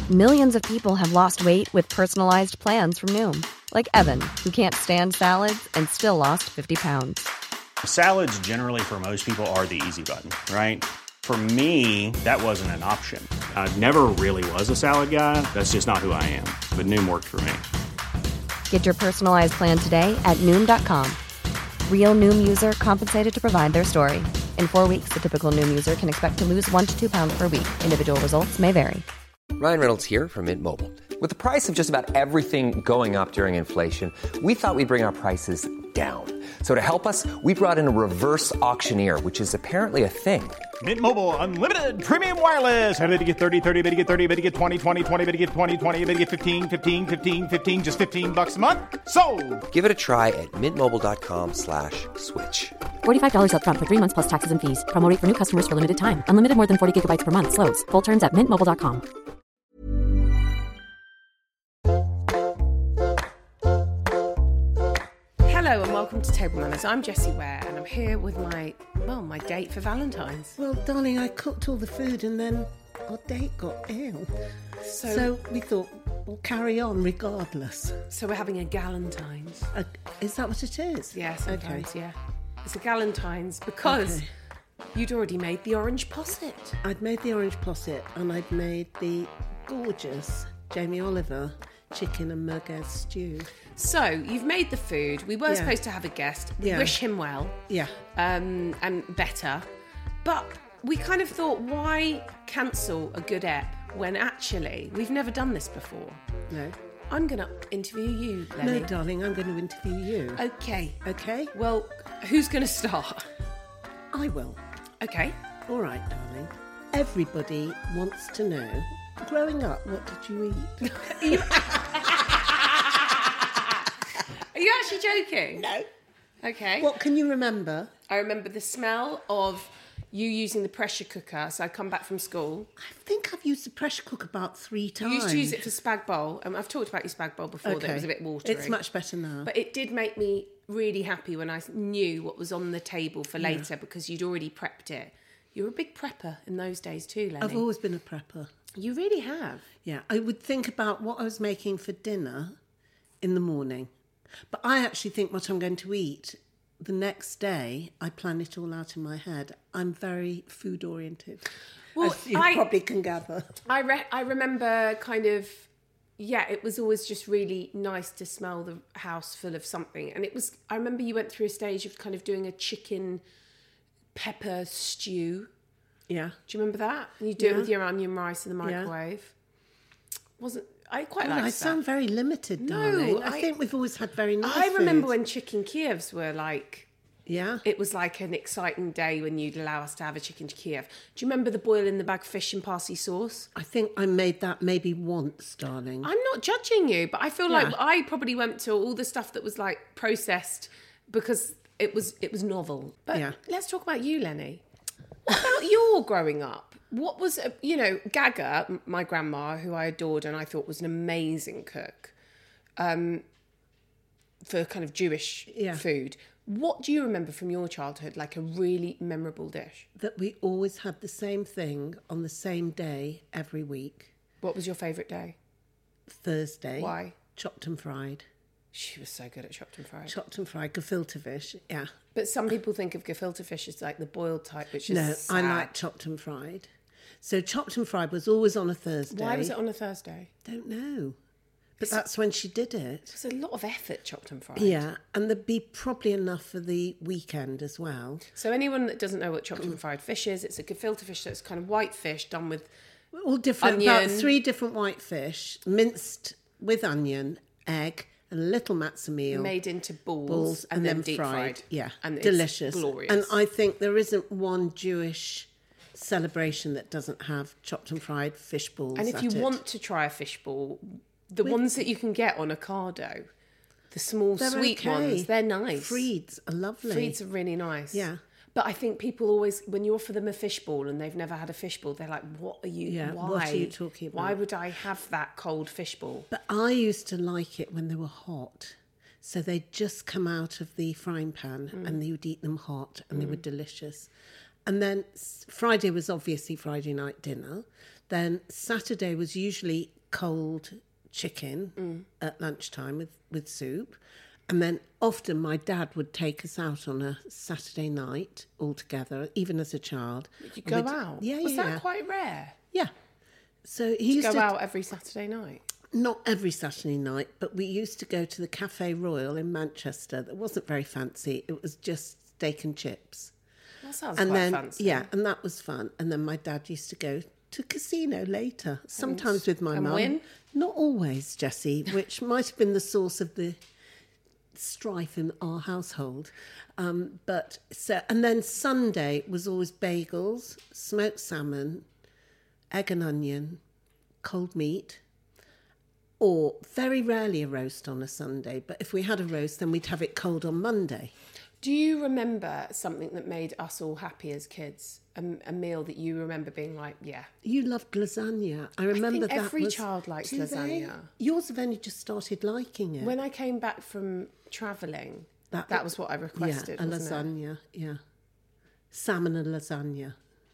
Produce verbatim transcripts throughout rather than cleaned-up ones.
Millions of people have lost weight with personalized plans from Noom. Like Evan, who can't stand salads and still lost fifty pounds. Salads generally for most people are the easy button, right? For me, that wasn't an option. I never really was a salad guy. That's just not who I am. But Noom worked for me. Get your personalized plan today at Noom dot com. Real Noom user compensated to provide their story. In four weeks, the typical Noom user can expect to lose one to two pounds per week. Individual results may vary. Ryan Reynolds here from Mint Mobile. With the price of just about everything going up during inflation, we thought we'd bring our prices down. So to help us, we brought in a reverse auctioneer, which is apparently a thing. Mint Mobile Unlimited Premium Wireless. How to get thirty, thirty, how to get thirty, how to get twenty, twenty, twenty, how to get twenty, twenty, how to get fifteen, fifteen, fifteen, fifteen, just fifteen bucks a month? Sold! Give it a try at mintmobile.com slash switch. forty-five dollars up front for three months plus taxes and fees. Promo rate for new customers for limited time. Unlimited more than forty gigabytes per month. Slows full terms at mint mobile dot com. Hello and welcome to Table Manners. I'm Jessie Ware and I'm here with my, well, my date for Valentine's. Well, darling, I cooked all the food and then our date got ill. So, so we thought we'll carry on regardless. So we're having a Galentine's. Uh, is that what it is? Yeah, sometimes, okay. yeah. It's a Galentine's because okay. you'd already made the orange posset. I'd made the orange posset and I'd made the gorgeous Jamie Oliver chicken and merguez stew. So, you've made the food. We were Yeah. supposed to have a guest. We Yeah. wish him well. Yeah. Um, and better. But we kind of thought, why cancel a good ep when actually we've never done this before? No. I'm going to interview you, Lenny. No, darling, I'm going to interview you. Okay. Okay? Well, who's going to start? I will. Okay. All right, darling. Everybody wants to know, growing up, what did you eat? Are you actually joking? No. Okay. What can you remember? I remember the smell of you using the pressure cooker. So I'd come back from school. I think I've used the pressure cooker about three times. You used to use it for spag bowl. Um, I've talked about your spag bowl before, that it was a bit watery. It's much better now. But it did make me really happy when I knew what was on the table for later, yeah. because you'd already prepped it. You were a big prepper in those days too, Lenny. I've always been a prepper. You really have. Yeah, I would think about what I was making for dinner in the morning. But I actually think what I'm going to eat the next day, I plan it all out in my head. I'm very food oriented, well, as you I, probably can gather. I re- I remember kind of, yeah, it was always just really nice to smell the house full of something. And it was, I remember you went through a stage of kind of doing a chicken pepper stew. Yeah. Do you remember that? And you do yeah. it with your onion rice in the microwave. Yeah. Wasn't... I quite oh, like that. I sound very limited, darling. No, I, I think we've always had very nice I remember food. when chicken Kievs were like... Yeah. It was like an exciting day when you'd allow us to have a chicken Kiev. Do you remember the boil in the bag fish and parsley sauce? I think I made that maybe once, darling. I'm not judging you, but I feel Yeah. like I probably went to all the stuff that was like processed because it was it was novel. But Yeah. let's talk about you, Lenny. What about your growing up? What was, you know, Gaga, my grandma, who I adored and I thought was an amazing cook, um, for kind of Jewish Yeah. food. What do you remember from your childhood, like a really memorable dish? That we always had the same thing on the same day every week. What was your favourite day? Thursday. Why? Chopped and fried. She was so good at chopped and fried. Chopped and fried, gefilte fish, yeah. But some people think of gefilte fish as like the boiled type, which is No, sad. I like chopped and fried. So chopped and fried was always on a Thursday. Why was it on a Thursday? Don't know. But that's when she did it. It's a lot of effort, chopped and fried. Yeah, and there'd be probably enough for the weekend as well. So anyone that doesn't know what chopped and fried fish is, it's a gefilte fish that's kind of white fish done with All different, onion. about three different white fish, minced with onion, egg, a little matzo meal. made into balls, balls and, and, then, then deep fried. fried. Yeah, and it's delicious. glorious. And I think there isn't one Jewish celebration that doesn't have chopped and fried fish balls. And if at you it. want to try a fish ball, the With- ones that you can get on Ocado, the small They're sweet okay. ones, they're nice. Frieds are lovely. Frieds are really nice. Yeah. But I think people always, when you offer them a fish ball and they've never had a fish ball, they're like, what are you, Yeah, why? what are you talking about? Why would I have that cold fish ball? But I used to like it when they were hot. So they'd just come out of the frying pan Mm. and you would eat them hot and they were delicious. And then s- Friday was obviously Friday night dinner. Then Saturday was usually cold chicken mm. at lunchtime with, with soup. And then often my dad would take us out on a Saturday night all together, even as a child. Did you go out? Yeah, Was yeah. that quite rare? Yeah. So he Did used you go to out every Saturday night? Not every Saturday night, but we used to go to the Cafe Royal in Manchester. That wasn't very fancy. It was just steak and chips. That sounds and quite then, fancy. Yeah, and that was fun. And then my dad used to go to casino later, sometimes with my and mum. win? Not always, Jessie, which might have been the source of the strife in our household. Um, but so, and then Sunday was always bagels, smoked salmon, egg and onion, cold meat, or very rarely a roast on a Sunday. But if we had a roast, then we'd have it cold on Monday. Do you remember something that made us all happy as kids? A, a meal that you remember being like, yeah. You loved lasagna. I remember think that. every was, child likes do they? lasagna. Yours have only just started liking it. When I came back from travelling, that, that was what I requested. Yeah, a wasn't lasagna. It? Yeah, salmon and lasagna.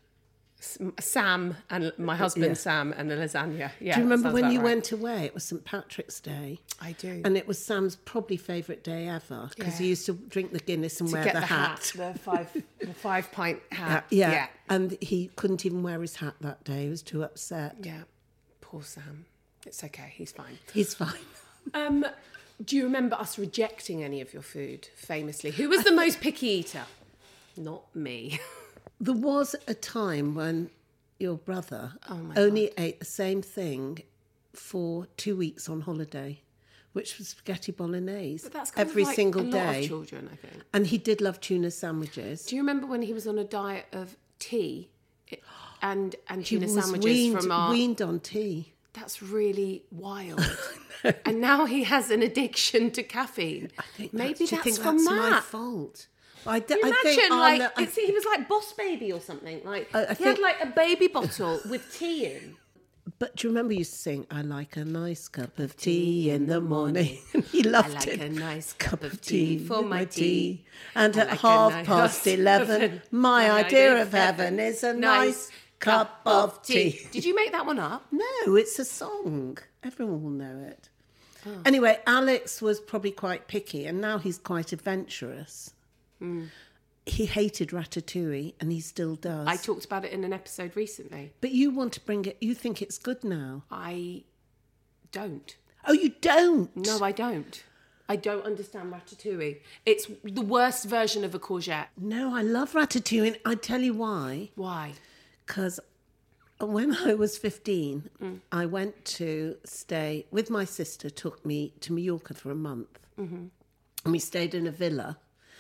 Sam and my husband Yeah. Sam and a lasagna. Yeah. Do you remember sounds when about you right. went away? It was Saint Patrick's Day. I do. And it was Sam's probably favourite day ever because Yeah. he used to drink the Guinness and to wear get the, the hat. the five, the five pint Yeah, hat. yeah. yeah, And he couldn't even wear his hat that day. He was too upset. yeah. Poor Sam. It's okay. He's fine. He's fine. Um, do you remember us rejecting any of your food famously? Who was the most picky eater? Not me. There was a time when your brother Oh my only ate the same thing for two weeks on holiday, which was spaghetti bolognese But that's kind every of like single a lot day. of children, I think. And he did love tuna sandwiches. Do you remember when he was on a diet of tea and and He tuna was sandwiches weaned, from our? weaned on tea. That's really wild. And now he has an addiction to caffeine. I think Maybe that's, do you that's think from that's my that. fault. I, d- Can you I imagine, think I'll like, let- I it's, he was like Boss Baby or something. Like I- I he think- had like a baby bottle with tea in. But do you remember you used to sing, I like a nice cup of tea in the morning? he loved I like it. a nice cup of tea for with my tea. And I at like a half nice past cup of eleven, heaven. my My idea of heaven is a nice cup of tea. Did you make that one up? No, it's a song. Everyone will know it. Anyway, Alex was probably quite picky, and now he's quite adventurous. Mm. He hated ratatouille, and he still does. I talked about it in an episode recently. But you want to bring it, you think it's good now. I don't. Oh, you don't? No, I don't. I don't understand ratatouille. It's the worst version of a courgette. No, I love ratatouille, and I tell you why. Why? Because when I was fifteen, Mm. I went to stay with my sister, took me to Mallorca for a month. Mm-hmm. And we stayed in a villa.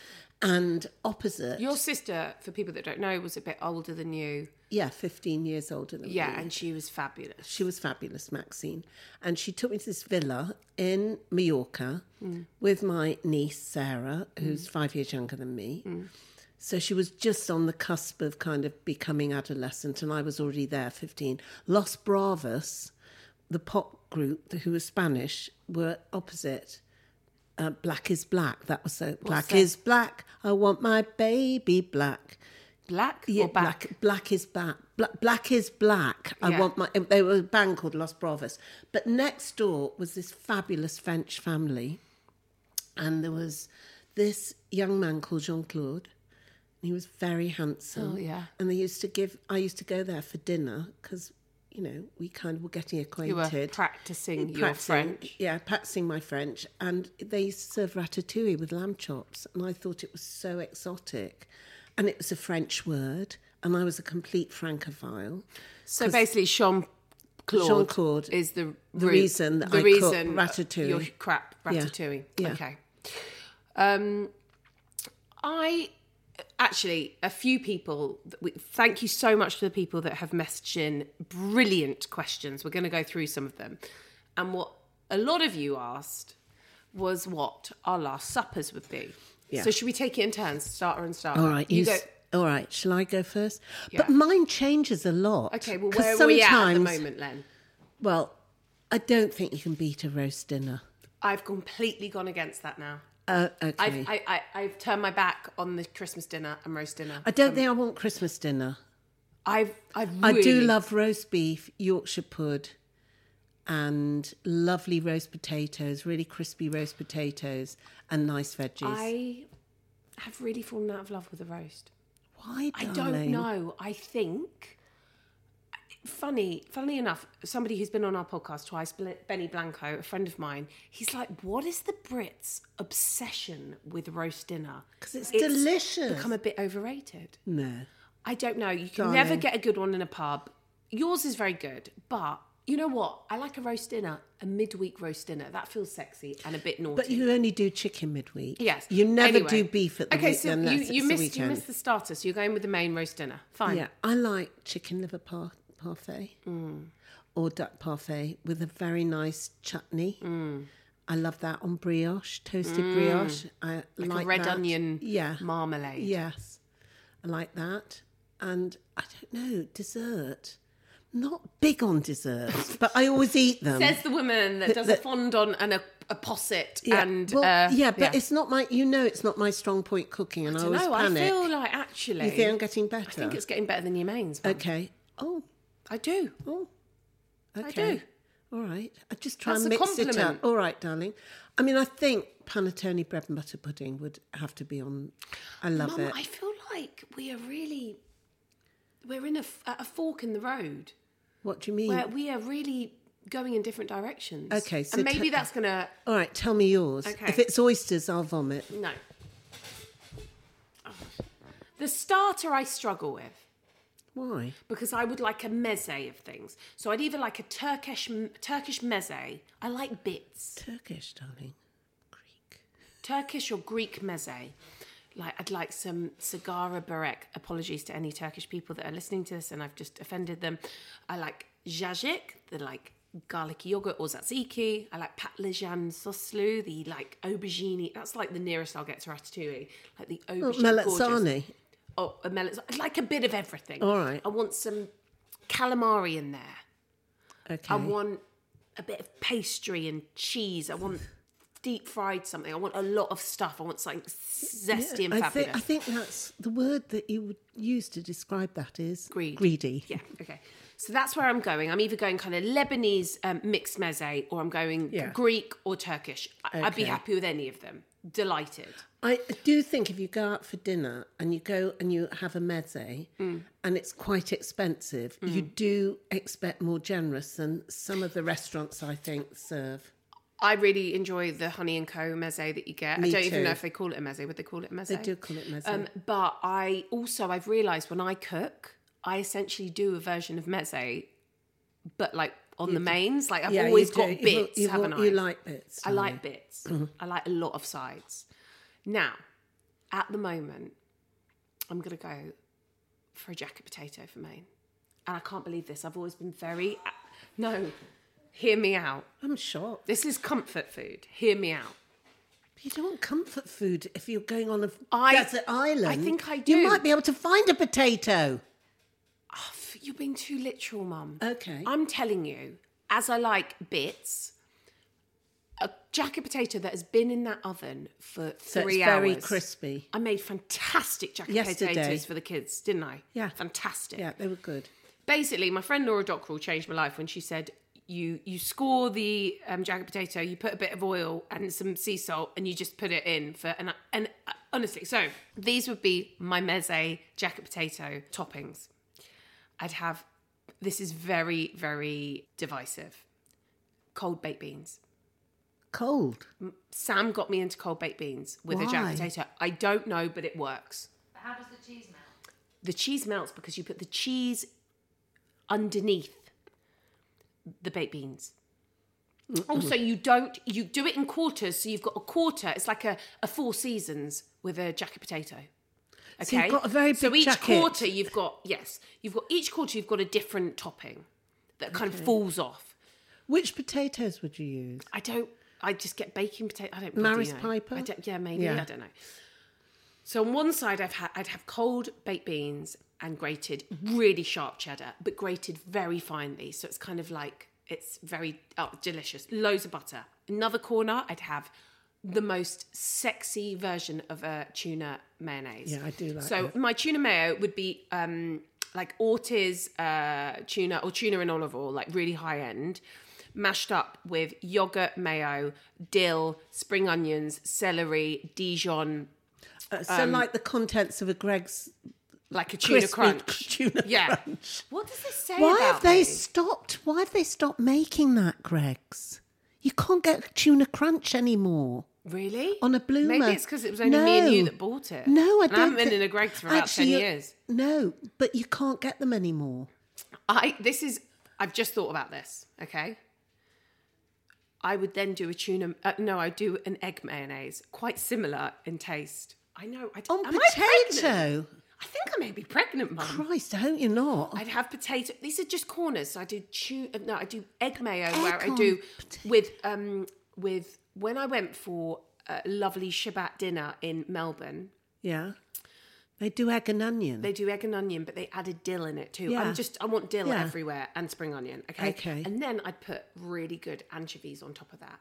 And opposite... Your sister, for people that don't know, was a bit older than you. Yeah, fifteen years older than Yeah, me. and she was fabulous. She was fabulous, Maxine. And she took me to this villa in Mallorca mm. with my niece, Sarah, who's mm. five years younger than me. Mm. So she was just on the cusp of kind of becoming adolescent, and I was already there, fifteen. Los Bravos, the pop group, who was Spanish, were opposite. Uh, Black is Black. That was so. What's black that? is black. I want my baby black. Black Yeah, or back? black. Black is back. Black, black is black. I Yeah. want my. They were a band called Los Bravos, but next door was this fabulous French family, and there was this young man called Jean Claude. He was very handsome. Oh, yeah. And they used to give. I used to go there for dinner because, you know, we kind of were getting acquainted. You were practicing your Practicing- French. Yeah, practicing my French. And they used to serve ratatouille with lamb chops. And I thought it was so exotic. And it was a French word. And I was a complete Francophile. So basically, Jean Claude, Jean-Claude is the, the root- reason that the I reason cook ratatouille. Your crap ratatouille. Yeah. Okay. Um, I actually a few people. We, thank you so much to the people that have messaged in brilliant questions. We're going to go through some of them, and what a lot of you asked was what our last suppers would be. Yeah. So should we take it in turns, starter and starter? All right, you, you go. s- all right, shall I go first? Yeah. But mine changes a lot. Okay, well, 'Cause where are we at at the sometimes- moment, Len? Well, I don't think you can beat a roast dinner. I've completely gone against that now. Uh, okay. I've, I, I, I've turned my back on the Christmas dinner and roast dinner. I don't think I want Christmas dinner. I've, I've I really, do love roast beef, Yorkshire pud, and lovely roast potatoes, really crispy roast potatoes, and nice veggies. I have really fallen out of love with the roast. Why, I darling? don't know. I think, funny, funnily enough, somebody who's been on our podcast twice, Benny Blanco, a friend of mine, he's like, what is the Brits' obsession with roast dinner? Because it's, it's delicious. Become a bit overrated. No. I don't know. You can Darling. never get a good one in a pub. Yours is very good, but you know what? I like a roast dinner, a midweek roast dinner. That feels sexy and a bit naughty. But you only do chicken midweek. Yes. You never Anyway. do beef at the okay, weekend. so you, unless you, it's missed, the you weekend. missed the starter, so you're going with the main roast dinner. Fine. Yeah, I like chicken liver par- parfait Mm. or duck parfait with a very nice chutney. Mm. I love that on brioche, toasted brioche. I Like, like a red that. onion yeah. marmalade. Yes, I like that. And I don't know, dessert. Not big on desserts, but I always eat them. Says the woman that does the- a fondant and a, a posset yeah, and... well, uh, yeah, but it's not my. You know, it's not my strong point cooking, and I, I always don't know, I panic. feel like actually... You think I'm getting better? I think it's getting better than your mains, Mum. okay. Oh, I do. oh, okay. I do. All right. I just try That's and a mix it up. compliment. All right, darling. I mean, I think panettone bread and butter pudding would have to be on. I love Mum, it. I feel like we are really... We're in a, f- at a fork in the road What do you mean? where we are really going in different directions. Okay, so and maybe te- that's going to... All right, tell me yours. Okay. If it's oysters, I'll vomit. No. Oh. The starter I struggle with. Why? Because I would like a meze of things. So I'd either like a Turkish Turkish meze. I like bits. Turkish, darling. Greek. Turkish or Greek meze. Like I'd like some sigara börek. Apologies to any Turkish people that are listening to this and I've just offended them. I like jajik, the like garlic yogurt or tzatziki. I like patlıcan soslu, the like aubergine. That's like the nearest I'll get to ratatouille. Like the Oh, aubergine. gorgeous. Melazzani. Oh, a melon. I'd like a bit of everything. All right. I want some calamari in there. Okay. I want a bit of pastry and cheese. I want deep fried something. I want a lot of stuff. I want something zesty and I fabulous. think, I think that's the word that you would use to describe that is Greed. greedy. Yeah, okay. So that's where I'm going. I'm either going kind of Lebanese um, mixed meze or I'm going Yeah. Greek or Turkish. I- I'd be Okay. happy with any of them. Delighted. I do think if you go out for dinner and you go and you have a meze Mm. and it's quite expensive, you do expect more generous than some of the restaurants, I think, serve. I really enjoy the Honey and Co meze that you get. Me I don't even too. know if they call it a meze. Would they call it a meze? They do call it meze. Um, but I also, I've realised when I cook, I essentially do a version of meze, but like on the mains. Like I've Yeah, always you got do. You bits, will- you haven't will- I? you like bits, I don't like you? bits. I like a lot of sides. Now, at the moment, I'm going to go for a jacket potato for main. And I can't believe this. I've always been very... No, hear me out. I'm shocked. This is comfort food. Hear me out. You don't want comfort food if you're going on a I- desert island. I think I You do. might be able to find a potato. Oh, you're being too literal, Mum. Okay. I'm telling you, as I like bits, a jacket potato that has been in that oven for So three it's very hours. crispy. I made fantastic jacket Yesterday. potatoes for the kids, didn't I? Yeah. Fantastic. Yeah, they were good. Basically, my friend Laura Dockrell changed my life when she said, you you score the um, jacket potato, you put a bit of oil and some sea salt, and you just put it in for and and uh, honestly, so these would be my meze jacket potato toppings. I'd have this is very very divisive. Cold baked beans. Cold. Sam got me into cold baked beans with a Why? jacket potato. I don't know, but it works. But how does the cheese melt? The cheese melts because you put the cheese underneath the baked beans. Also, you don't, you do it in quarters. So you've got a quarter. It's like a, a Four Seasons with a jacket potato. Okay. So you've got a very So big each jacket. quarter you've got, yes, you've got each quarter you've got a different topping that kind of falls off. Which potatoes would you use? I don't, I just get baking potato. I don't Maris bloody know. Piper? I don't, yeah, maybe. Yeah. I don't know. So on one side, I've had, I'd have cold baked beans and grated really sharp cheddar, but grated very finely. So it's kind of like, it's very oh, delicious. Loads of butter. Another corner, I'd have the most sexy version of a tuna mayonnaise. Yeah, I do like So that. my tuna mayo would be um, like Ortiz uh, tuna or tuna in olive oil, like really high end. mashed up with yogurt, mayo, dill, spring onions, celery, Dijon, Uh, so Um, like the contents of a Greg's like a tuna crispy crunch. tuna yeah. crunch. What does this say Why about have they me? stopped? Why have they stopped making that, Greg's? You can't get tuna crunch anymore. Really? On a Bloomer. Maybe it's because it was only me and No. you that bought it. No, I and don't. I haven't been thi- in a Greggs for about Actually, ten you- years. No, but you can't get them anymore. I this is I've just thought about this. Okay. I would then do a tuna. Uh, no, I do an egg mayonnaise, quite similar in taste. I know. I, On am I pregnant? potato. I think I may be pregnant, Mum. Christ, I hope you're not. I'd have potato. These are just corners. So I do chew. No, I do egg mayo Egg where I on do potato. with um with when I went for a lovely Shabbat dinner in Melbourne. Yeah. They do egg and onion. They do egg and onion, but they added dill in it too. Yeah. I'm just I want dill Yeah. everywhere and spring onion. Okay. Okay. And then I'd put really good anchovies on top of that.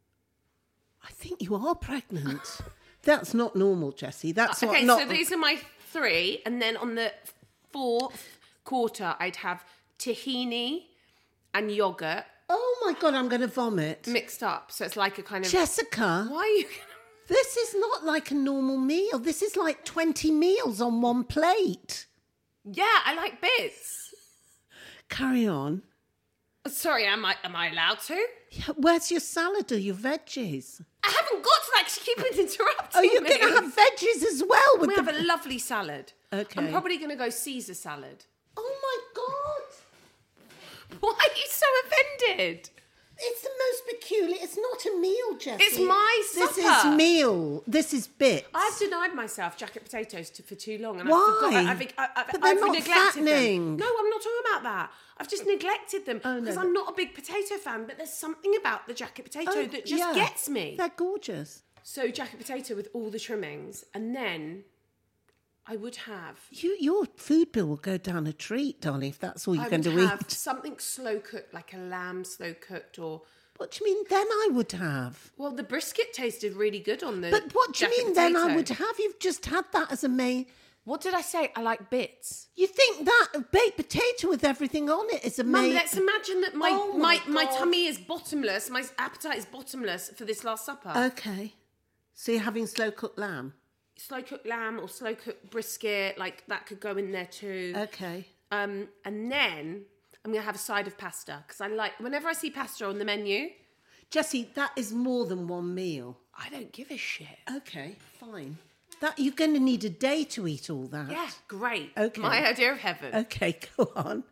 I think you are pregnant. That's not normal, Jessie. That's Okay, not. so these are my three, and then on the fourth quarter, I'd have tahini and yogurt Oh my God, I'm going to vomit. mixed up. So it's like a kind of. Jessica, Why are you? this is not like a normal meal. This is like twenty meals on one plate. Yeah, I like bits. Carry on. Sorry, am I am I allowed to? Yeah, where's your salad or your veggies? I haven't got to like keep it interrupting. Oh, you're me. going to have veggies as well with We the... have a lovely salad. Okay. I'm probably going to go Caesar salad. Oh my God. Why are you so offended? It's the most peculiar. It's not a meal, Jessie. It's my This supper. is meal. This is bits. I've denied myself jacket potatoes to, for too long, and Why? I've forgot. I've, I've, I've, But they're I've not neglected fattening. them. No, I'm not talking about that. I've just neglected them Oh, no, because no. I'm not a big potato fan. But there's something about the jacket potato Oh, that just yeah. gets me. They're gorgeous. So jacket potato with all the trimmings, and then I would have. You, your food bill will go down a treat, darling, if that's all you're I going would to have eat. something slow cooked, like a lamb slow cooked, or What do you mean then I would have? well, the brisket tasted really good on the. But what do you jacket mean then I potato. would have? You've just had that as a main... What did I say? I like bits. You think that a baked potato with everything on it is a Mum, main... let's imagine that my, Oh my, my my, God. tummy is bottomless, my appetite is bottomless for this Last Supper. Okay. So you're having slow-cooked lamb? slow cooked lamb or slow cooked brisket, like that could go in there too. Okay. Um, and then I'm gonna have a side of pasta because I like whenever I see pasta on the menu, Jessie, that is more than one meal. I don't give a shit. Okay, fine. That you're going to need a day to eat all that. Yeah, great. Okay. My idea of heaven. Okay, go on.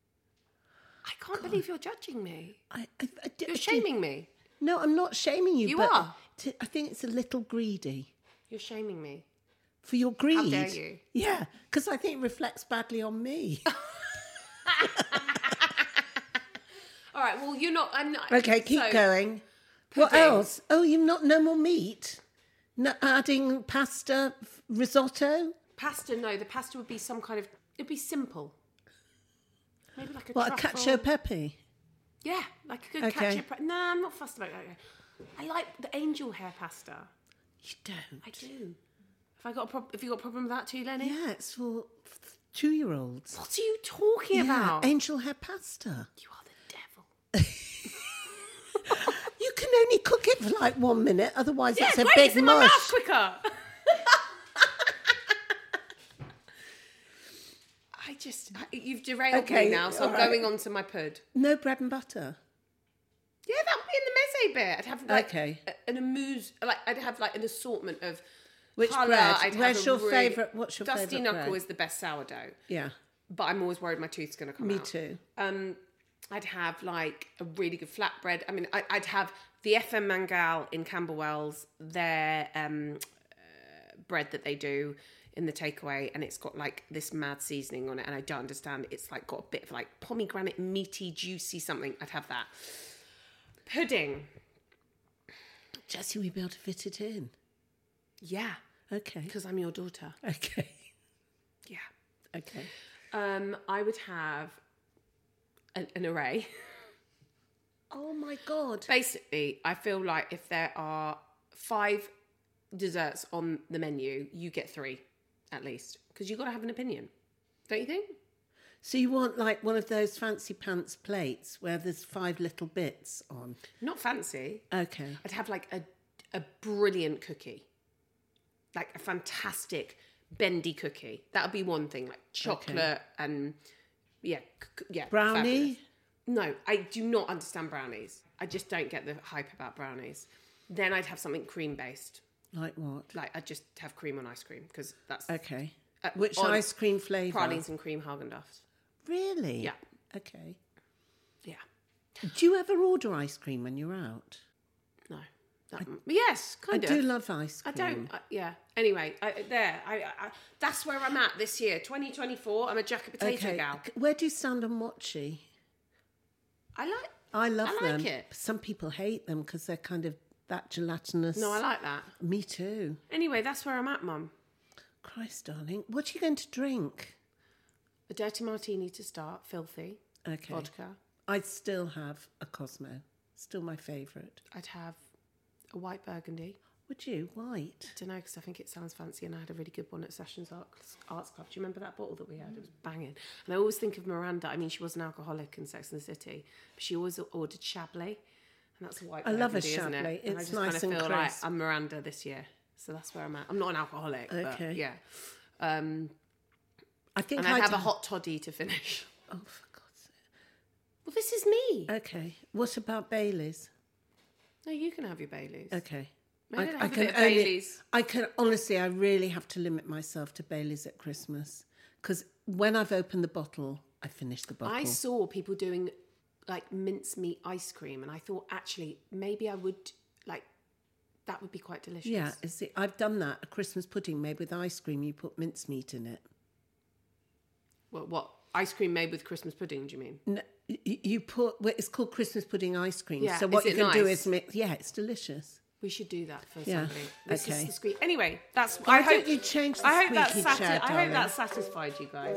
I can't believe you're judging me. I, I, I d- You're I d- shaming me. No, I'm not shaming you. You but are. t- I think it's a little greedy. You're shaming me. For your greed. dare you. Yeah, because I think it reflects badly on me. All right. Well, you're not. I'm not. Okay, keep so- going. What pudding. else? Oh, you've not no more meat? No, adding pasta, f- risotto? Pasta, no. The pasta would be some kind of. It'd be simple. Maybe like a What, a truffle. cacio pepe? Yeah, like a good Okay. ketchup. No, I'm not fussed about that. I like the angel hair pasta. You don't. I do. Have I got a prob- Have you got a problem with that too, Lenny? Yeah, it's for two-year-olds. What are you talking Yeah, about? angel hair pasta. You are the devil. You can only cook it for like one minute, otherwise Yeah, it's a great. big It's in my mouth mush. quicker. I just, I, you've derailed Okay, me now, so I'm all right. going on to my pud. No bread and butter. Yeah, that would be in the meze bit. I'd have like Okay. a- an amuse, like I'd have like an assortment of Which colour. bread? I'd have Where's a your really- favourite- what's your Dusty favourite Knuckle bread? is the best sourdough, Yeah, but I'm always worried my tooth's going to come me out. too. Um, I'd have like a really good flatbread. I mean, I, I'd have the F M Mangal in Camberwells, their um, uh, bread that they do in the takeaway, and it's got like this mad seasoning on it, and I don't understand. It's like got a bit of like pomegranate, meaty, juicy something. I'd have that. Pudding. Jessie, we'll be able to fit it in. Yeah, Okay. because I'm your daughter. Okay. Yeah. Okay. Um, I would have an, an array. Oh my God. Basically, I feel like if there are five desserts on the menu, you get three at least, because you've got to have an opinion, don't you think? So you want like one of those fancy pants plates where there's five little bits on? Not fancy. Okay. I'd have like a a brilliant cookie, like a fantastic bendy cookie. That would be one thing, like chocolate Okay. and yeah, c- yeah. Brownie? fabulous. No, I do not understand brownies. I just don't get the hype about brownies. Then I'd have something cream based. Like what? Like I'd just have cream on ice cream because that's Okay. uh, Which on ice cream flavour? pralines and cream Haagen-Dazs. Really? Yeah. Okay. Yeah. Do you ever order ice cream when you're out? No. That, yes, kind I of. do love ice I cream. don't. Uh, yeah. Anyway, I, there. I, I, that's where I'm at this year, twenty twenty-four. I'm a jacket potato Okay. gal. Where do you stand on mochi? I like. I love I like them. it. Some people hate them because they're kind of that gelatinous. No, I like that. Me too. Anyway, that's where I'm at, Mum. Christ, darling. What are you going to drink? A dirty martini to start, filthy. Okay. Vodka. I'd still have a Cosmo. Still my favourite. I'd have a white burgundy. Would you? White? I don't know, because I think it sounds fancy, and I had a really good one at Sessions Arts, Arts Club. Do you remember that bottle that we had? It was banging. And I always think of Miranda. I mean, she was an alcoholic in Sex and the City, but she always ordered Chablis, and that's a white I burgundy, love a isn't Chablis. it? And I It's just nice kind and of feel like crisp. I'm Miranda this year. So that's where I'm at. I'm not an alcoholic, Okay. but yeah. Um, I think and I'd I'd have a hot toddy to finish. Oh, for God's sake. Well, this is me. Okay. What about Baileys? No, you can have your Baileys. Okay. Maybe I'll have a bit of Baileys. I can honestly, I really have to limit myself to Baileys at Christmas because when I've opened the bottle, I finish the bottle. I saw people doing like mincemeat ice cream, and I thought actually maybe I would like that would be quite delicious. Yeah, is it, I've done that. A Christmas pudding made with ice cream. You put mincemeat in it. Well, what ice cream made with Christmas pudding? Do you mean? No, you, you put. Well, it's called Christmas pudding ice cream. Yeah, So what is you it can do nice? is mix. Yeah, it's delicious. We should do that for Yeah, somebody. This okay. is the squeak. Anyway, that's. Why I don't hope you change the I hope that squeaky sati- chair, I hope darling? that satisfied you guys.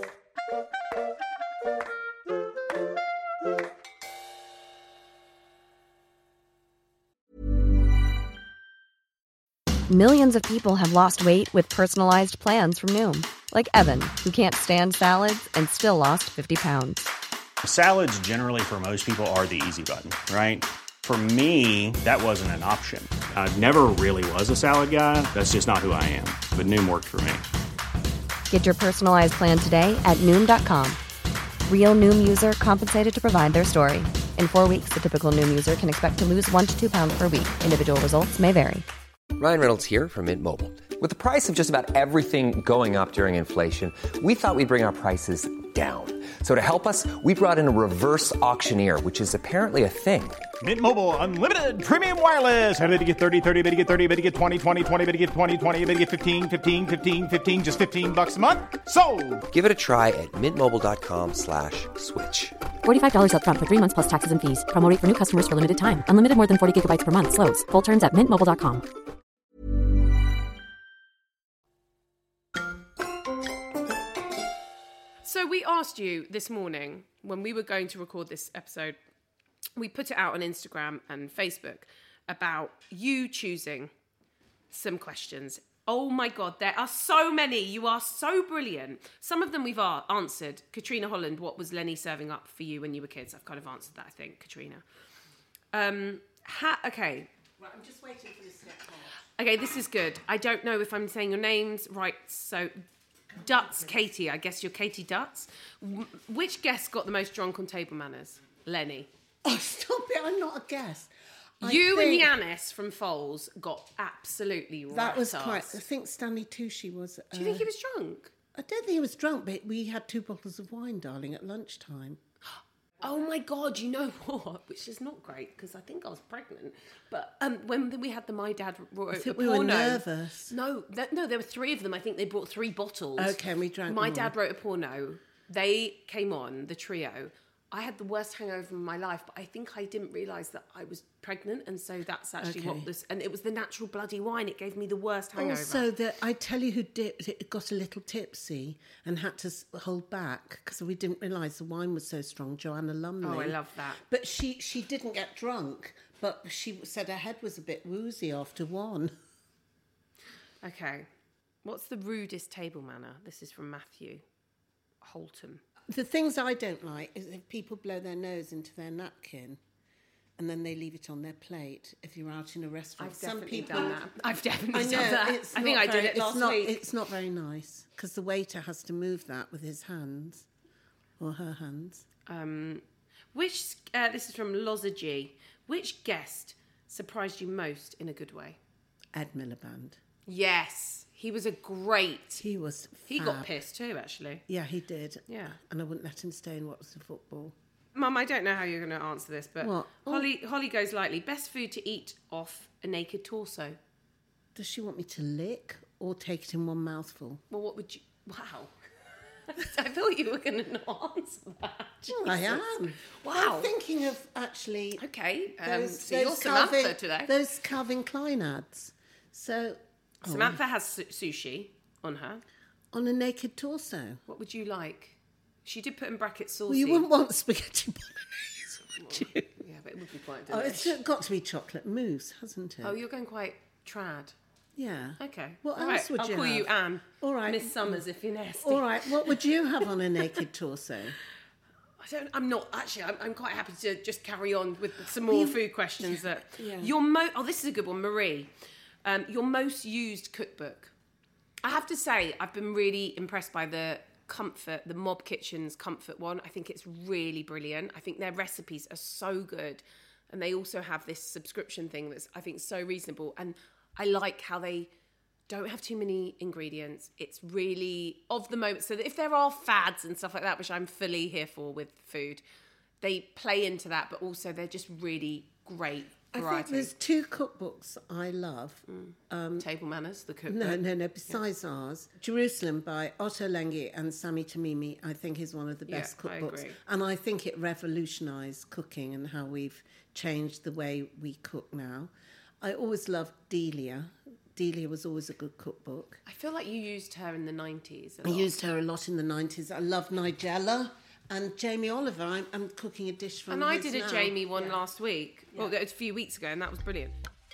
Millions of people have lost weight with personalized plans from Noom, like Evan, who can't stand salads and still lost fifty pounds. Salads generally for most people are the easy button, right? For me, that wasn't an option. I never really was a salad guy. That's just not who I am. But Noom worked for me. Get your personalized plan today at Noom dot com. Real Noom user compensated to provide their story. In four weeks, the typical Noom user can expect to lose one to two pounds per week. Individual results may vary. Ryan Reynolds here from Mint Mobile. With the price of just about everything going up during inflation, we thought we'd bring our prices down. So to help us, we brought in a reverse auctioneer, which is apparently a thing. Mint Mobile Unlimited Premium Wireless. How to get thirty, thirty, how to get thirty, how to get twenty, twenty, twenty, how to get twenty, twenty, how to get fifteen, fifteen, fifteen, fifteen, just fifteen bucks a month? Sold! Give it a try at mintmobile.com slash switch. forty-five dollars up front for three months plus taxes and fees. Promo rate for new customers for limited time. Unlimited more than forty gigabytes per month. Slows full terms at mint mobile dot com. So we asked you this morning when we were going to record this episode, we put it out on Instagram and Facebook about you choosing some questions. Oh my God, there are so many. You are so brilliant. Some of them we've a- answered. Katrina Holland, what was Lenny serving up for you when you were kids? I've kind of answered that, I think, Katrina. Um, ha- okay. Right, I'm just waiting for this to get hot. Okay, this is good. I don't know if I'm saying your names right, so... Dutz Katie, I guess you're Katie Dutz. W- which guest got the most drunk on table manners? Lenny. Oh, stop it! I'm not a guest. I you think and Yanis from Foles got absolutely right. That was quite. I think Stanley Tucci was. Uh, Do you think he was drunk? I don't think he was drunk, but we had two bottles of wine, darling, at lunchtime. Oh my God, you know what? Which is not great because I think I was pregnant. But um, when we had the My Dad wrote I think a we were porno, nervous. No, th- no, there were three of them. I think they brought three bottles. Okay, and we drank My them Dad all. wrote a porno. They came on, the trio. I had the worst hangover in my life, but I think I didn't realise that I was pregnant, and so that's actually Okay. what this. And it was the natural bloody wine. It gave me the worst hangover. Also, that I tell you who did, got a little tipsy and had to s- hold back because we didn't realise the wine was so strong. Joanna Lumley. Oh, I love that. But she she didn't get drunk, but she said her head was a bit woozy after one. Okay, what's the rudest table manner? This is from Matthew Holton. the things I don't like is if people blow their nose into their napkin and then they leave it on their plate if you're out in a restaurant. I've Some definitely people, done that. I've definitely I know, done that. it's I think not I did very- it last it's not, week. It's not very nice because the waiter has to move that with his hands or her hands. Um, which, uh, this is from Lozagy. Which guest surprised you most in a good way? Ed Miliband. Yes, he was a great... He was fab. He got pissed too, actually. Yeah, he did. Yeah. And I wouldn't let him stay and watch the football. Mum, I don't know how you're going to answer this, but What? Oh. Holly, Holly goes lightly. Best food to eat off a naked torso? Does she want me to lick or take it in one mouthful? Well, what would you... Wow. I thought you were going to not answer that. Well, I Jesus. am. Wow. I'm thinking of actually... Okay, um, those, so you're those Samantha Calvin, today. Those Calvin Klein ads. So... oh, Samantha has su- sushi on her. on a naked torso. What would you like? She did put in brackets saucy. Well, you wouldn't want spaghetti bolognese, would you? Yeah, but it would be quite Oh, delicious. it's got to be chocolate mousse, hasn't it? Oh, you're going quite trad. Yeah. Okay. What All else right, would I'll you call have? you Anne. All right. Miss Summers if you're nasty. All right. What would you have on a naked torso? I don't. I'm not actually. I'm, I'm quite happy to just carry on with some more food questions. That yeah. your mo. Oh, this is a good one, Marie. Um, your most used cookbook. I have to say, I've been really impressed by the Comfort, the Mob Kitchen's Comfort one. I think it's really brilliant. I think their recipes are so good, and they also have this subscription thing that's I think so reasonable. And I like how they don't have too many ingredients. It's really of the moment. So that if there are fads and stuff like that, which I'm fully here for with food, they play into that, but also they're just really great I variety. think there's two cookbooks I love. Table Manners, the cookbook. No, no, no. Besides ours, Jerusalem by Otto Lengi and Sami Tamimi, I think is one of the Yeah, best I cookbooks, agree. and I think it revolutionised cooking and how we've changed the way we cook now. I always loved Delia. Delia was always a good cookbook. I feel like you used her in the nineties. I used her a lot in the nineties. I love Nigella and Jamie Oliver. I'm, I'm cooking a dish from And I his did a now. Jamie one last week. Well, it was a few weeks ago, and that was brilliant.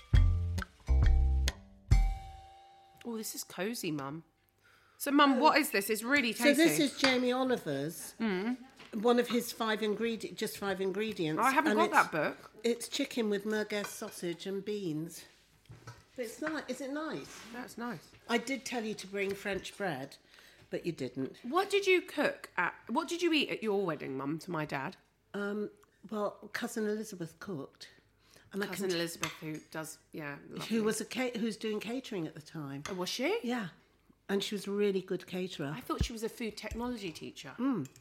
Oh, this is cosy, Mum. So, Mum, what is this? It's really tasty. So this is Jamie Oliver's, one of his five ingredient, just five ingredients. I haven't and got it's- that book. It's chicken with merguez sausage and beans. But it's nice. Is it nice? That's nice. I did tell you to bring French bread, but you didn't. What did you cook at? What did you eat at your wedding, Mum? To my dad, Um, well, cousin Elizabeth cooked, and I cousin can Elizabeth, who does, yeah, lovely. who was a ca- who's doing catering at the time. Oh, was she? Yeah, and she was a really good caterer. I thought she was a food technology teacher.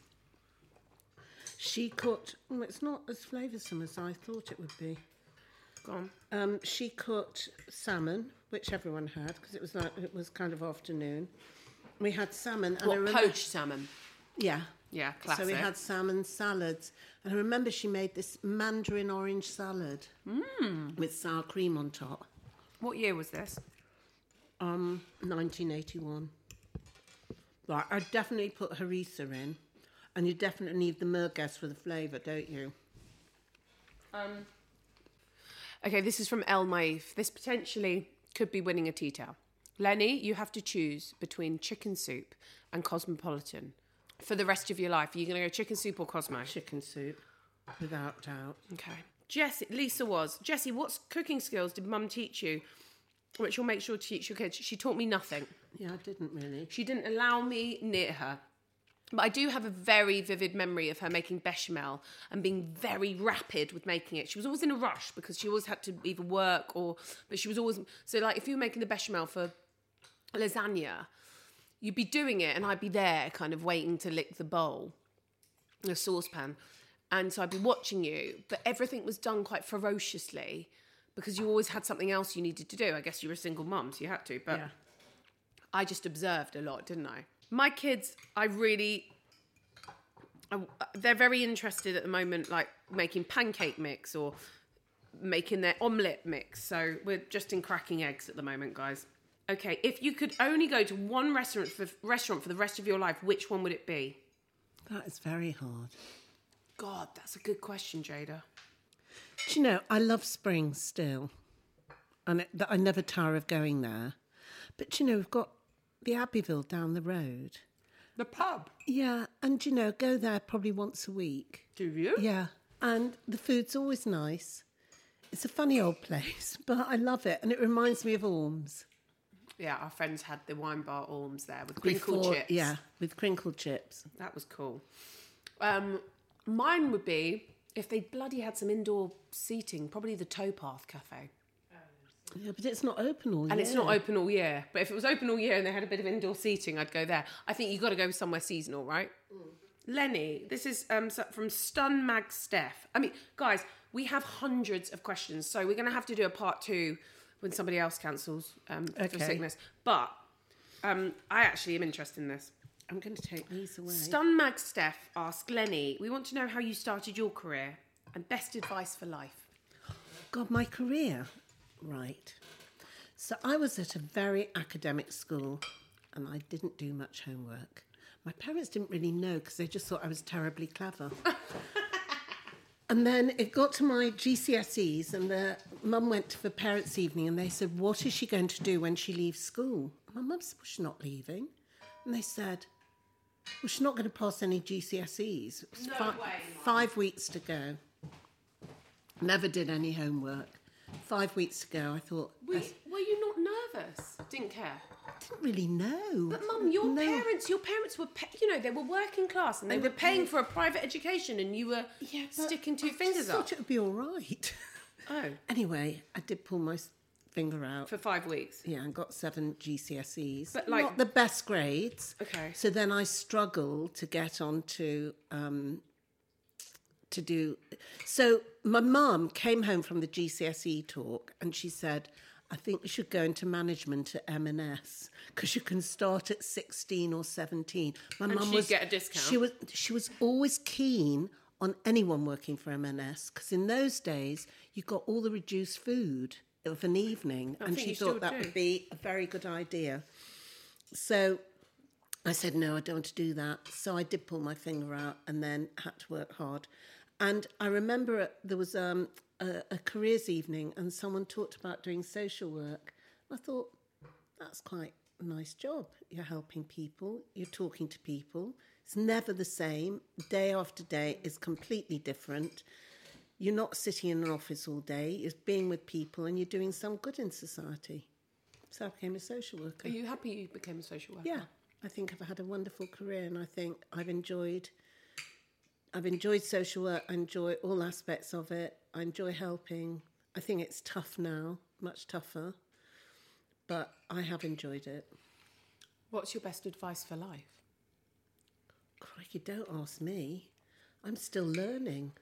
She cooked. Oh, it's not as flavoursome as I thought it would be. Go on. Um, she cooked salmon, which everyone had because it was like it was kind of afternoon. We had salmon. And I What, remember, poached salmon? Yeah. Yeah, So we classic. had salmon salads, and I remember she made this mandarin orange salad Mm. with sour cream on top. What year was this? Um, nineteen eighty-one. Right, I definitely put harissa in, and you definitely need the merguez for the flavour, don't you? Um. Okay, this is from El Maif. This potentially could be winning a tea towel. Lenny, you have to choose between chicken soup and Cosmopolitan for the rest of your life. Are you going to go chicken soup or Cosmo? Chicken soup, without doubt. Okay. Jessie, Lisa was. Jessie, what cooking skills did Mum teach you, which you'll make sure to teach your kids? She taught me nothing. Yeah, I didn't really. She didn't allow me near her. But I do have a very vivid memory of her making bechamel and being very rapid with making it. She was always in a rush because she always had to either work or... But she was always... So, like, if you were making the bechamel for lasagna, you'd be doing it and I'd be there kind of waiting to lick the bowl, the saucepan. And so I'd be watching you. But everything was done quite ferociously because you always had something else you needed to do. I guess you were a single mum, so you had to. But Yeah. I just observed a lot, didn't I? My kids, I really, I, they're very interested at the moment, like making pancake mix or making their omelette mix. So we're just in cracking eggs at the moment, guys. Okay, if you could only go to one restaurant for restaurant for the rest of your life, which one would it be? That is very hard. God, that's a good question, Jada. Do you know, I love Spring still. And it, I never tire of going there. But, you know, we've got the Abbeville down the road. The pub. Yeah, and you know, go there probably once a week. Do you? Yeah, and the food's always nice. It's a funny old place, but I love it, and it reminds me of Orms. Yeah, our friends had the wine bar Orms there with crinkled Before- chips. Yeah, with crinkled chips. That was cool. Um, mine would be, if they bloody had some indoor seating, probably the Towpath Cafe. Yeah, but it's not open all year. And it's not open all year. But if it was open all year and they had a bit of indoor seating, I'd go there. I think you've got to go somewhere seasonal, right? Mm. Lenny, this is um, so- from Stun Mag Steph. I mean, guys, we have hundreds of questions, so we're going to have to do a part two when somebody else cancels um, for Okay. sickness. But um, I actually am interested in this. I'm going to take these away. Stun Mag Steph asks, Lenny, we want to know how you started your career and best advice for life. God, my career. Right. So I was at a very academic school and I didn't do much homework. My parents didn't really know because they just thought I was terribly clever. And then it got to my G C S Es and the mum went for parents' evening and they said, what is she going to do when she leaves school? My mum said, well, she's not leaving. And they said, well, she's not going to pass any G C S Es. It was No fi- way, Mum. Five weeks to go. Never did any homework. Five weeks ago, I thought, Were, I were you not nervous? Didn't care. didn't really know. But Mum, your No. parents, your parents were, pa- you know, they were working class and they, They were were paying paying- for a private education, and you were Yeah, but sticking two I fingers just up. thought it would be all right. Oh, Anyway, I did pull my s- finger out. for five weeks. Yeah, and got seven G C S Es. But, like- not the best grades. Okay. So then I struggled to get onto um, to do. So my mum came home from the G C S E talk, and she said, "I think we should go into management at M and S because you can start at sixteen or seventeen." My And mum she'd was get a discount. She was she was always keen on anyone working for M and S because in those days you got all the reduced food of an evening, I and think she you still thought that do. would be a very good idea. So I said, no, I don't want to do that. So I did pull my finger out and then had to work hard. And I remember it- there was um, a, a careers evening and someone talked about doing social work. I thought, that's quite a nice job. You're helping people, you're talking to people. It's never the same. Day after day is completely different. You're not sitting in an office all day. You're being with people and you're doing some good in society. So I became a social worker. Are you happy you became a social worker? Yeah, I think I've had a wonderful career, and I think I've enjoyed. I've enjoyed social work. I enjoy all aspects of it. I enjoy helping. I think it's tough now, much tougher, but I have enjoyed it. What's your best advice for life? Crikey, don't ask me. I'm still learning.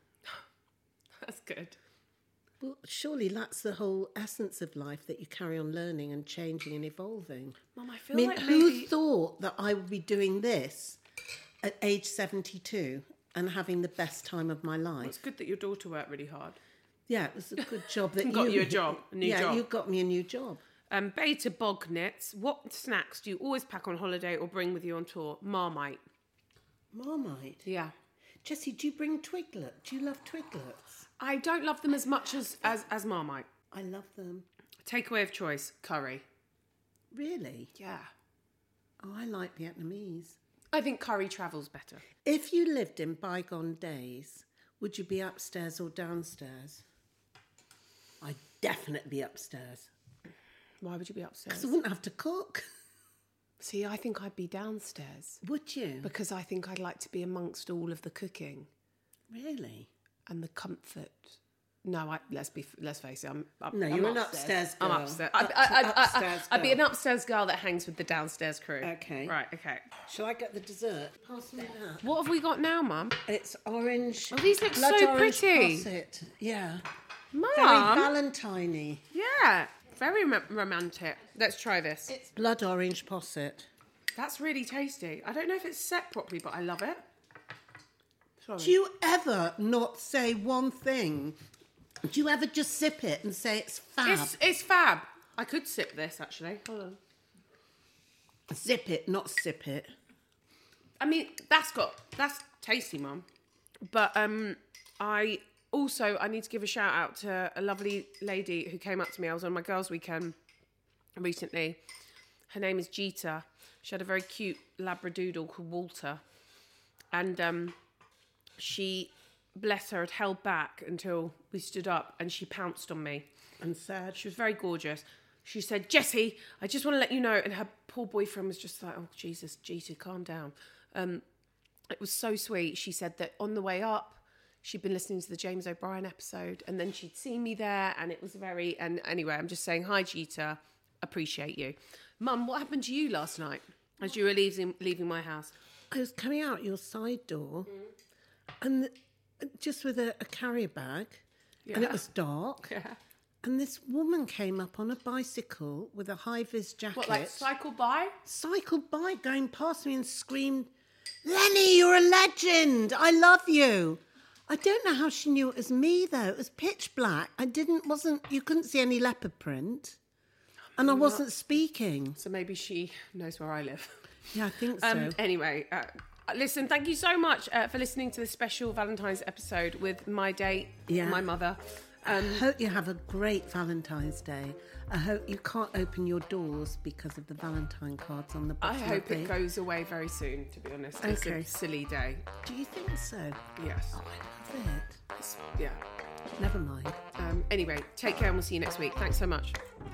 That's good. Well, surely that's the whole essence of life, that you carry on learning and changing and evolving. Mum, I I feel mean, like who maybe... thought that I would be doing this at age seventy-two and having the best time of my life? It's good that your daughter worked really hard. Yeah, it was a good job that Got you... you a job, a new yeah, job. you got me a new job. Um, Beta Bognets, what snacks do you always pack on holiday or bring with you on tour? Marmite. Marmite. Yeah. Jessie, do you bring Twiglet? Do you love Twiglets? I don't love them as much as, as, as Marmite. I love them. Takeaway of choice, curry. Really? Yeah. Oh, I like Vietnamese. I think curry travels better. If you lived in bygone days, would you be upstairs or downstairs? I'd definitely be upstairs. Why would you be upstairs? Because I wouldn't have to cook. See, I think I'd be downstairs Would you? because I think I'd like to be amongst all of the cooking Really? and the comfort. No, I, let's be let's face it. I'm up, No, I'm you're an upstairs girl. I'm upstairs. Up- I, I, I, I, upstairs I'd be an girl. upstairs girl that hangs with the downstairs crew. Okay. Right. Okay. Shall I get the dessert? Pass me that. What have we got now, Mum? It's orange. Oh, these look blood so orange pretty. posset. Yeah. Mum. Very Valentine-y. Yeah. Very rom- romantic. Let's try this. It's blood orange posset. That's really tasty. I don't know if it's set properly, but I love it. Sorry. Do you ever not say one thing? Do you ever just sip it and say it's fab? It's it's fab. I could sip this actually. Hold on. Zip it, not sip it. I mean, that's got that's tasty, Mum. But um, I also I need to give a shout out to a lovely lady who came up to me. I was on my girls' weekend recently, Her name is Jeeta. She had a very cute Labradoodle called Walter. And um, she, bless her, had held back until we stood up and she pounced on me. And said, she was very gorgeous. She said, Jessie, I just want to let you know. And her poor boyfriend was just like, oh, Jesus, Jeeta, calm down. Um, it was so sweet. She said that on the way up, she'd been listening to the James O'Brien episode and then she'd seen me there and it was very... And anyway, I'm just saying, hi, Jeeta. Appreciate you. Mum, what happened to you last night as you were leaving, leaving my house? I was coming out your side door mm. and the, just with a, a carrier bag yeah. and it was dark. Yeah. And this woman came up on a bicycle with a high-vis jacket. What, like cycled by? Cycled by, going past me and screamed, Lenny, you're a legend. I love you. I don't know how she knew it was me, though. It was pitch black. I didn't, wasn't, you couldn't see any leopard print. And I wasn't speaking. So maybe she knows where I live. Yeah, I think so. Um, anyway, uh, listen, thank you so much uh, for listening to this special Valentine's episode with my date, yeah. my mother. Um, I hope you have a great Valentine's Day. I hope you can't open your doors because of the Valentine cards on the bottom. I hope it goes away very soon, to be honest. It's okay. a silly day. Do you think so? Yes. Oh, I love it. It's, yeah. Never mind. Um, anyway, take care and we'll see you next week. Thanks so much.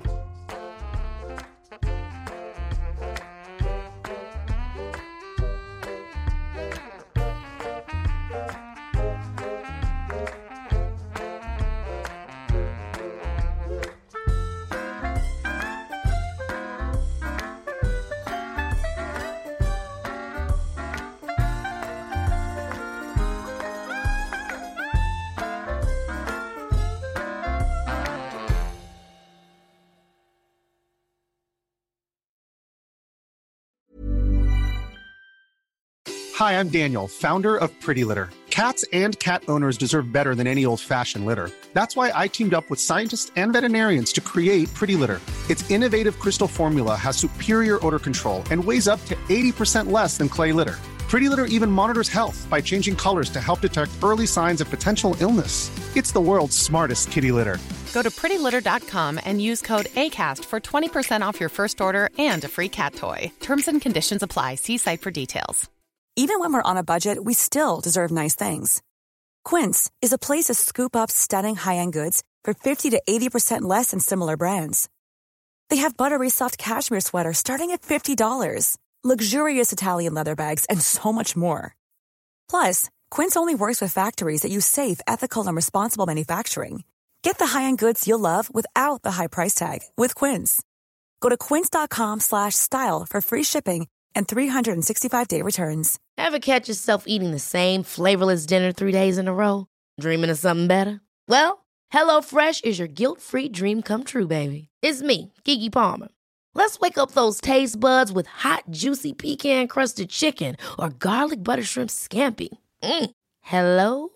Hi, I'm Daniel, founder of Pretty Litter. Cats and cat owners deserve better than any old-fashioned litter. That's why I teamed up with scientists and veterinarians to create Pretty Litter. Its innovative crystal formula has superior odor control and weighs up to eighty percent less than clay litter. Pretty Litter even monitors health by changing colors to help detect early signs of potential illness. It's the world's smartest kitty litter. Go to pretty litter dot com and use code ACAST for twenty percent off your first order and a free cat toy. Terms and conditions apply. See site for details. Even when we're on a budget, we still deserve nice things. Quince is a place to scoop up stunning high-end goods for fifty to eighty percent less than similar brands. They have buttery soft cashmere sweaters starting at fifty dollars, luxurious Italian leather bags, and so much more. Plus, Quince only works with factories that use safe, ethical, and responsible manufacturing. Get the high-end goods you'll love without the high price tag with Quince. Go to quince dot com slash style for free shipping and three sixty-five day returns. Ever catch yourself eating the same flavorless dinner three days in a row? Dreaming of something better? Well, HelloFresh is your guilt-free dream come true, baby. It's me, Keke Palmer. Let's wake up those taste buds with hot, juicy pecan-crusted chicken or garlic butter shrimp scampi. Mm. Hello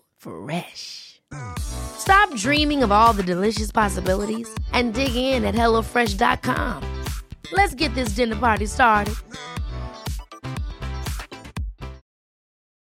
Fresh. Stop dreaming of all the delicious possibilities and dig in at hello fresh dot com. Let's get this dinner party started.